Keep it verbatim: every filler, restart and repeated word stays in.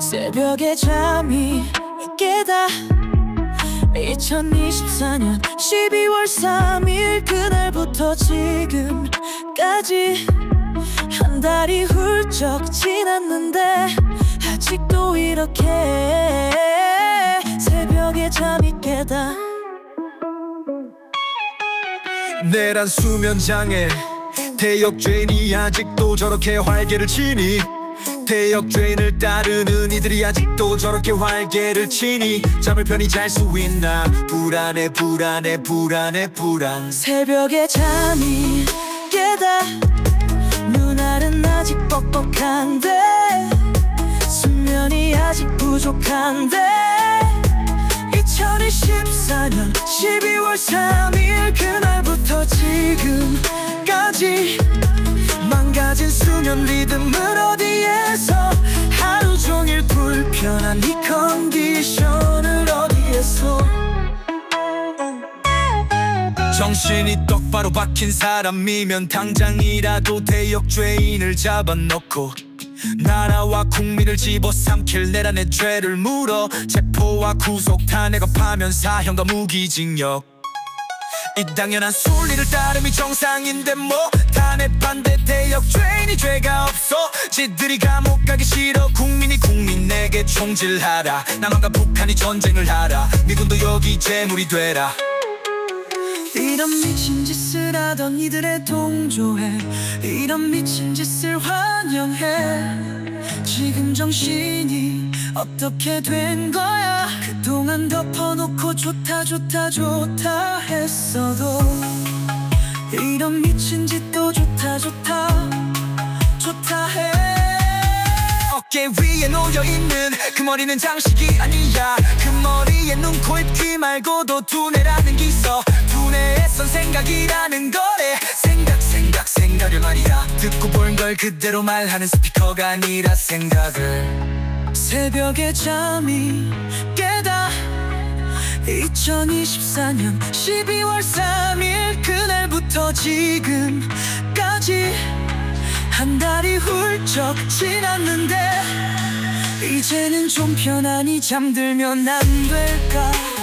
새벽에 잠이 깨다 이천이십사년 십이월 삼일 그날부터 지금까지 한 달이 훌쩍 지났는데 아직도 이렇게 새벽에 잠이 깨다. 내란 수면장애 대역죄인이 아직도 저렇게 활개를 치니, 대역죄인을 따르는 이들이 아직도 저렇게 활개를 치니 잠을 편히 잘 수 있나. 불안해 불안해 불안해 불안. 새벽에 잠이 깨다 눈알은 아직 뻑뻑한데 수면이 아직 부족한데 이천이십사년 십이월 삼일 그날부터 지금까지 망가진 수면 리듬을 어디에서 하루 종일 불편한 이 컨디션을 어디에서 정신이 똑바로 박힌 사람이면 당장이라도 대역죄인을 잡아놓고 나라와 국민을 집어삼킬 내란의 죄를 물어 체포와 구속 탄핵업하면 사형과 무기징역. 이 당연한 순리를 따름이 정상인데 뭐 탄핵 반대 대역죄인이 죄가 없어. 지들이 감옥 가기 싫어. 국민이 국민에게 총질하라. 남한과 북한이 전쟁을 하라. 미군도 여기 재물이 되라. 이런 미친 짓을 하던 이들에 동조해. 이런 미친 짓을 환영해. 지금 정신이 어떻게 된 거야. 그동안 덮어놓고 좋다 좋다 좋다 했어도 이런 미친 짓도 좋다 좋다 좋다 해. 어깨 위에 놓여있는 그 머리는 장식이 아니야. 그 머리에 눈, 코, 입, 귀 말고도 두뇌라는 게 있어. 두뇌에선 생각이라는 거래. 생각 생각 생각을 말이야. 듣고 본 걸 그대로 말하는 스피커가 아니라 생각을. 새벽에 잠이 깨다 이천이십사년 십이월 삼일 그날부터 지금까지 한 달이 훌쩍 지났는데 이제는 좀 편안히 잠들면 안 될까.